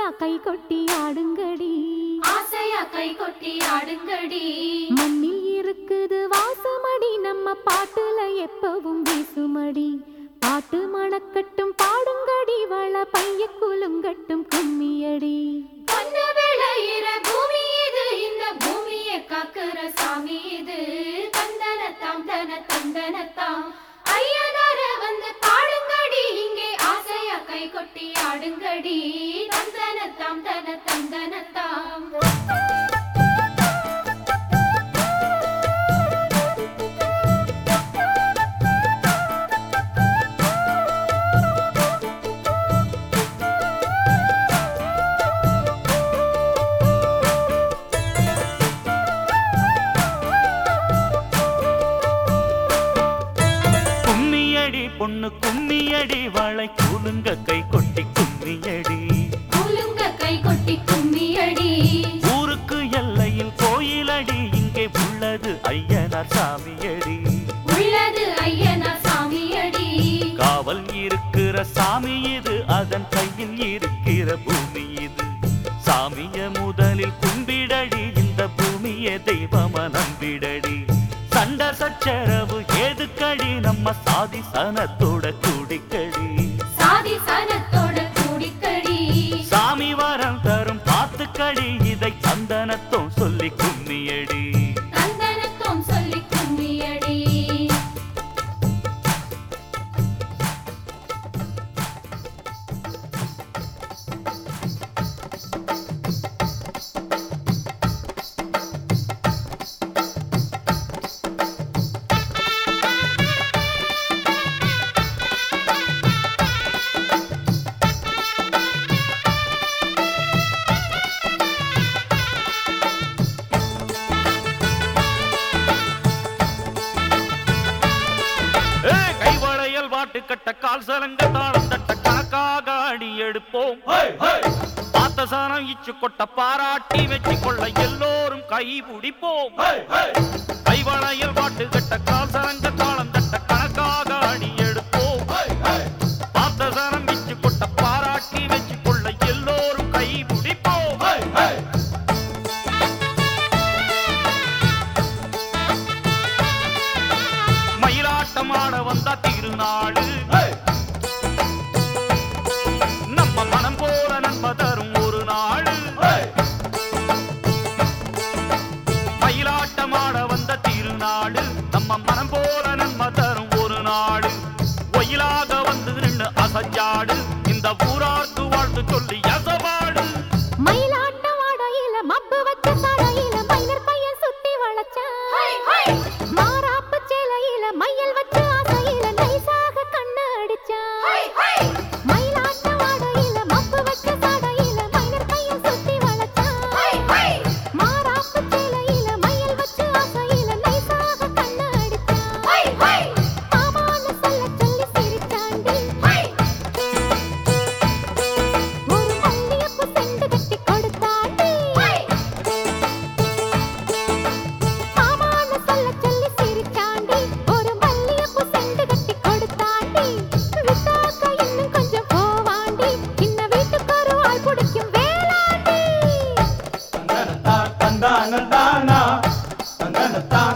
கை கொட்டி ஆடுங்கடி, ஆசையா கை கொட்டி ஆடுங்கடி. மண்ணில் இருக்குது வாசமடி, நம்ம பாட்டுல எப்பவும் வீசுமடி. பாட்டு மணக்கட்டும் பாடுங்கடி, வள பைய குலுங்கட்டும் கும்மியடி. பொண்ணு விளையிற பூமி இது, இந்த பூமியை காக்குற சாமி இது. தந்தனத்தாம் தன தந்தனத்தாம் ஐயனார வந்து பாடுங்கடி, இங்கே ஆசையா கை கொட்டி ஆடுங்கடி. தந்தனத்தாம் தன தந்தனத்தாம். பொண்ணு கும்மியடி, வளை கூலுங்க கை கொட்டி கும்மியடி, கூலுங்க கை கொட்டி கும்மியடி. ஊருக்கு எல்லையில் கோயிலடி, இங்கே உள்ளது ஐயனார் சாமியடி, உள்ளது ஐயனார் சாமியடி. காவல் இருக்கிற சாமி இது, அதன் கையில் இருக்கிற பூமி இது. சாமிய முதலில் கும்பிடடி, இந்த பூமியை தெய்வமா நம்பிடடி. சண்ட சச்சரவு ஏதுக்கடி, நம்ம சாதி சனத்தோட கூடிக்கடி, சாதி சனத்தோட கூடிக்கடி. சாமி வரம் தரும் பாத்துக்கடி, இதை சந்தனத்தும் சொல்லி கும்மியடி, சந்தனத்தும் சொல்லி கும்மியடி. கட்ட கால் சலங்க தாளம் தட்ட கணக்காக அடி எடுப்போம். பார்த்த சாணம் இச்சு கொட்ட பாராட்டி வச்சு கொள்ள எல்லோரும் கை பிடிப்போம். கைவளையல் பாட்டு கட்ட கால் சலங்க தாளம் தட்ட கணக்காக அடி எடுப்போம். பார்த்த சாணம் இச்சு கொட்ட பாராட்டி வச்சு கொள்ள எல்லோரும் கை பிடிப்போம். மயிலாட்டமாட வந்தா திருநாடு, நம்ம மனம் போல நன்மை தரும் ஒரு நாடு. மயிலாட்டமாட வந்த திருநாடு, நம்ம மனம் போல நன்மை தரும் ஒரு நாடு. ஒயிலாக வந்து நின்று அசஞ்சாடு, இந்த ஊரார்க்கு வாழ்த்து சொல்லி அசபாடு. மயிலாட்டம் ஆடையில மப்பு வச்ச சாடையில மைனர் பையன் சுத்தி வளைச்சான். மாறாப்பு சேலையில மையல் வச்சு ஆசையில நைசாக கண்ணு அடிச்சான். மயிலாட்டம் ஆடையில மப்பு வச்ச சாடையில மைனர் பையன் சுத்தி வளைச்சான். மாறாப்பு சேலையில மையல் வச்சு ஆசையில நைசாக கண்ணு அடிச்சான். மாமான்னு சொல்ல சொல்லி சிரிச்சாண்டி, ஒரு மல்லியப்பு செண்டு கட்டி கொடுத்தாண்டி. மாமான்னு சொல்ல சொல்லி சிரிச்சாண்டி, ஒரு மல்லியப்பு செண்டு கட்டி கொடுத்தாண்டி. விட்டாக்க இன்னும் கொஞ்சம் போவாண்டி, இன்ன வீட்டுக்கு ஒரு ஆள் பிடிக்கும் வேளாண்டி. தந்தனத்தா தந்தானந்தானா தந்தனத்தா